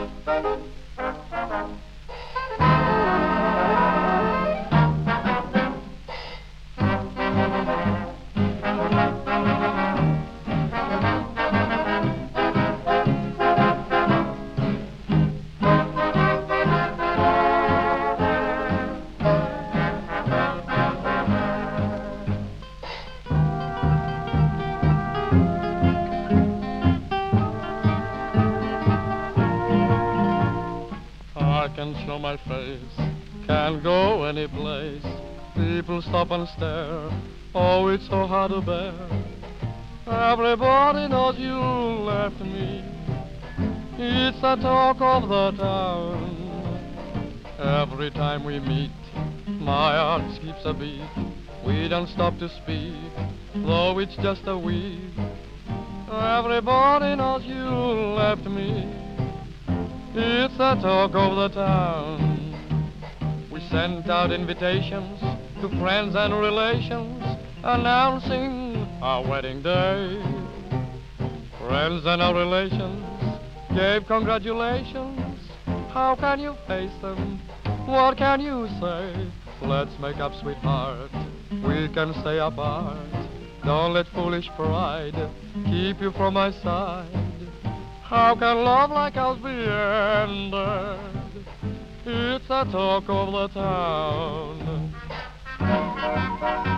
I can show my face, can't go any place. People stop and stare, oh, it's so hard to bear. Everybody knows you left me, it's the talk of the town. Every time we meet, my heart skips a beat. We don't stop to speak, though it's just a week. Everybody knows you left me, it's the talk of the town. We sent out invitations to friends and relations, announcing our wedding day. Friends and our relations gave congratulations. How can you face them? What can you say? Let's make up, sweetheart. We can stay apart. Don't let foolish pride keep you from my side. How can love like ours be ended? It's the talk of the town.